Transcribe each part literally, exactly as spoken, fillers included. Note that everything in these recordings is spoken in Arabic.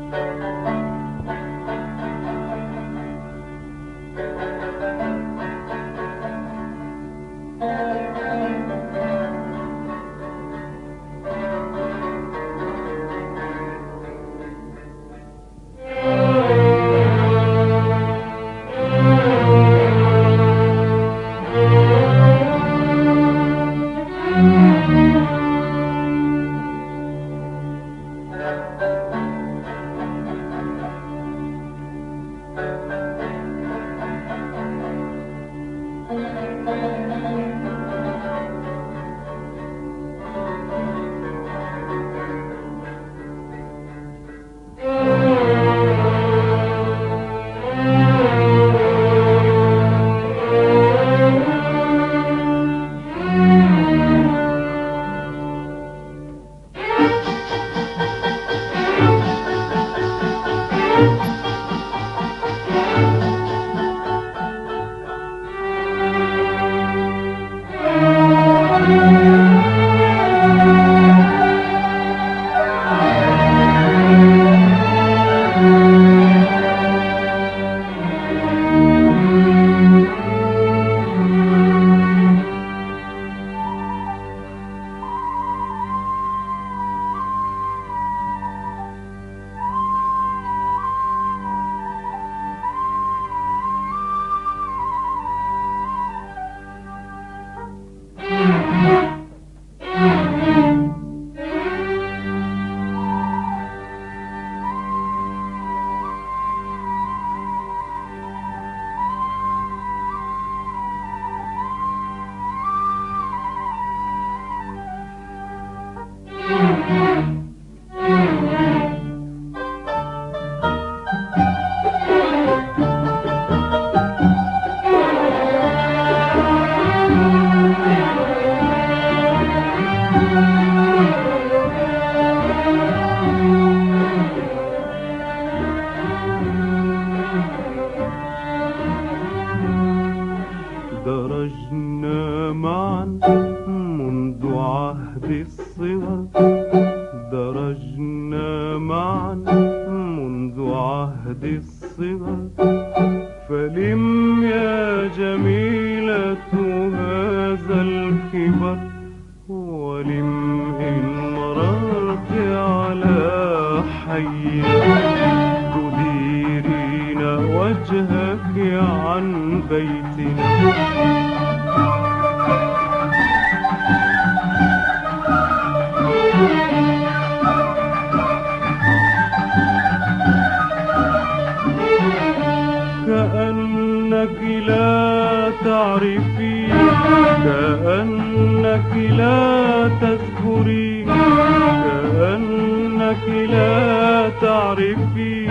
درجنا معا منذ عهد الصغر، درجنا معا منذ عهد الصغر، فلم يا جميلة هذا الكبر، ولم إن مررت على حي تديرين وجهك عن بيتنا. كأنك لا تعرفي، كأنك لا تذكري، كأنك لا تعرفي،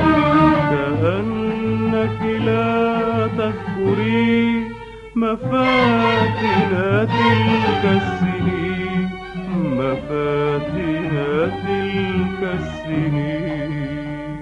كأنك لا تذكري مفاتن تلك السنين، مفاتن تلك السنين.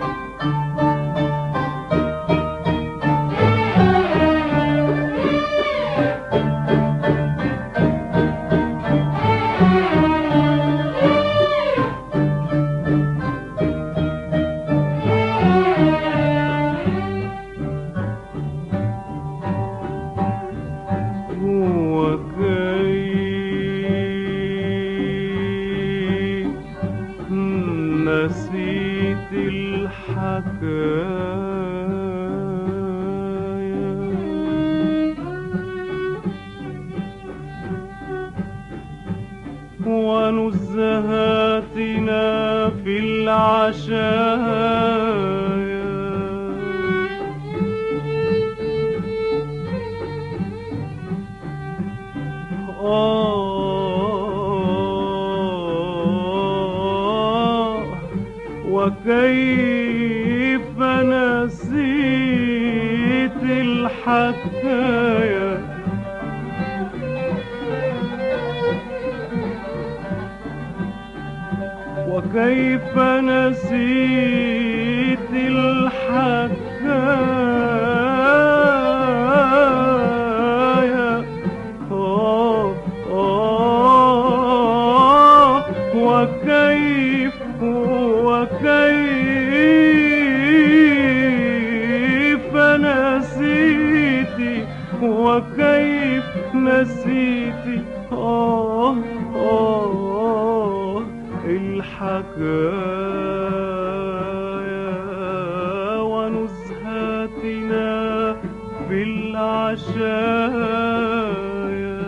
نسيت الحكايا ونزهاتنا في العشايا، آه وكيف نسيت الحكايا، وكيف نسيت الحكايا، آه آه وكيف وكيف وكيف نسيتي آه آه الحكايا ونزهاتنا بالعشايا.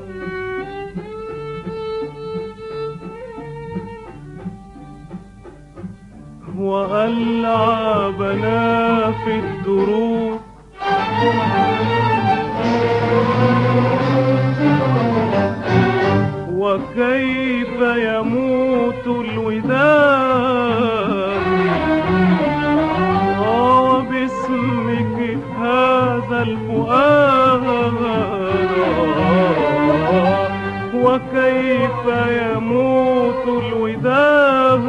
وألعابنا في الدروب وكيف يموت الوداد وباسمك هذا الفؤاد وكيف يموت الوداد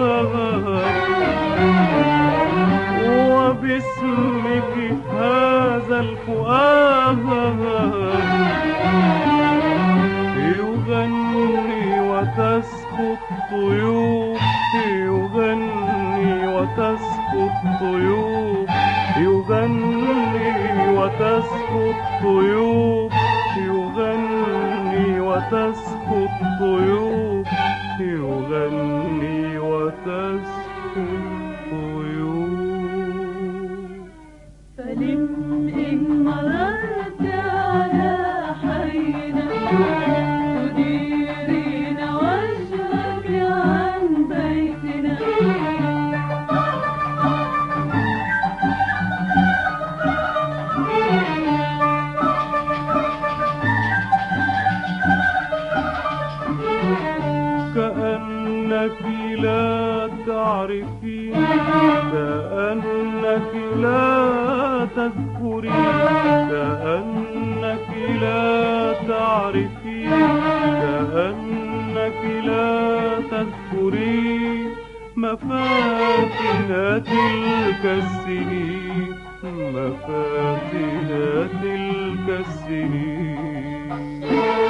وباسمك هذا الفؤاد يغني وتسقط طيوب يغني وتسقط طيوب يغني وتسقط طيوب يغني وتسقط طيوب يغني وتسقط طيوب. فلم إن مررت على حينا تديرين وجهك عن بيتنا كأنك لا تعرفين كأنك لا تذكرين كأنك لا تعرفين كأنك لا تذكرين مفاتن تلك السنين مفاتن تلك السنين.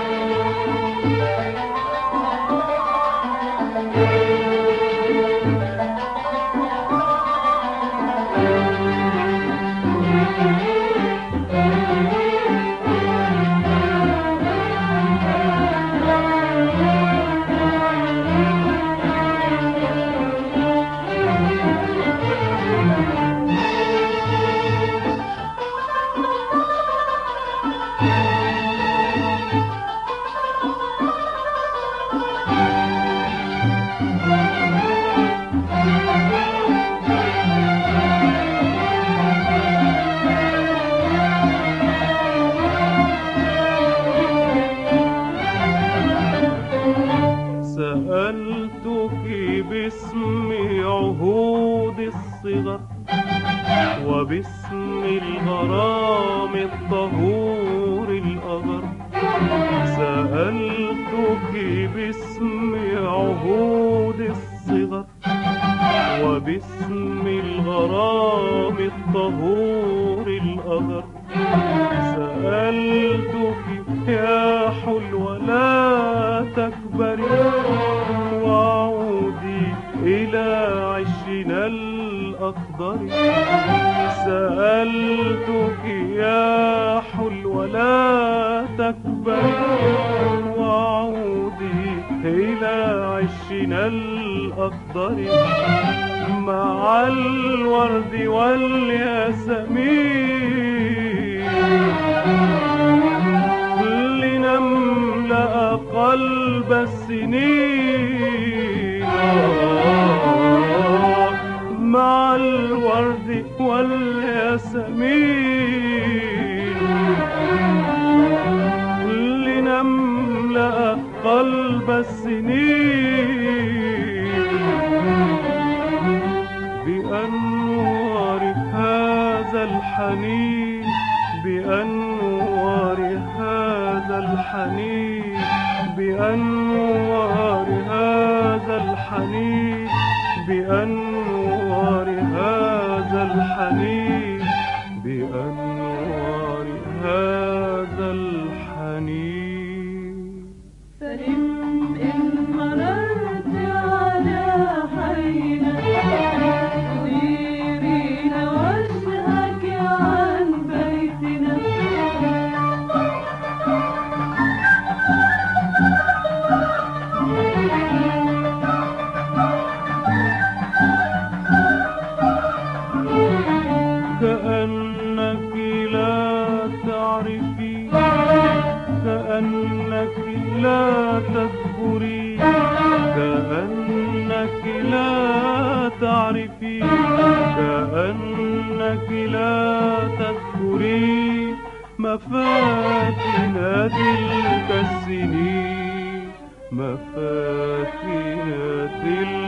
سألتك باسم عهود الصغر وباسم الغرام الطهور الأغر سألتك باسم عهود الصغر وباسم الغرام الطهور الأغر سألتك يا حلوة لا تكبري وعودي إلى عشنا الأخضر سألتك يا حلوة لا تكبري وعودي إلى عشنا الأخضر مع الورد والياسمين لنملأ قلب السنين مع الورد والياسمين لنملأ قلب السنين بأنوار هذا الحنين بأنوار هذا الحنين بأنوار هذا الحنين بأنوار هذا الحنين بأنوار هذا الحنين. فلم إن مررت على حينا تديرين وجهك عن بيتنا تعرفي كأنك لا تذكري مفاتن تلك السنين مفاتن تلك